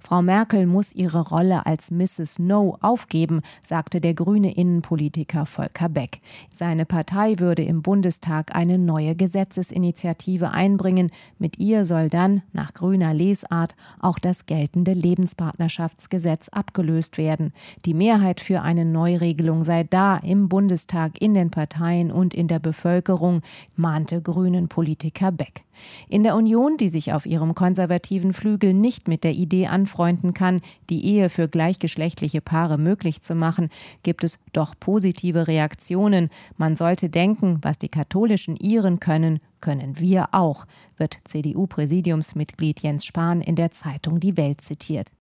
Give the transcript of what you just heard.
Frau Merkel muss ihre Rolle als Mrs. No aufgeben, sagte der grüne Innenpolitiker Volker Beck. Seine Partei würde im Bundestag eine neue Gesetzesinitiative einbringen. Mit ihr soll dann, nach grüner Lesart, auch das geltende Lebenspartnerschaftsgesetz abgelöst werden. Die Mehrheit für eine Neuregelung sei da im Bundestag, in den Parteien und in der Bevölkerung, mahnte Grünen-Politiker Beck. In der Union, die sich auf ihrem konservativen Flügel nicht mit der Idee anfreunden kann, die Ehe für gleichgeschlechtliche Paare möglich zu machen, gibt es doch positive Reaktionen. Man sollte denken, was die katholischen Iren können, können wir auch, wird CDU-Präsidiumsmitglied Jens Spahn in der Zeitung Die Welt zitiert.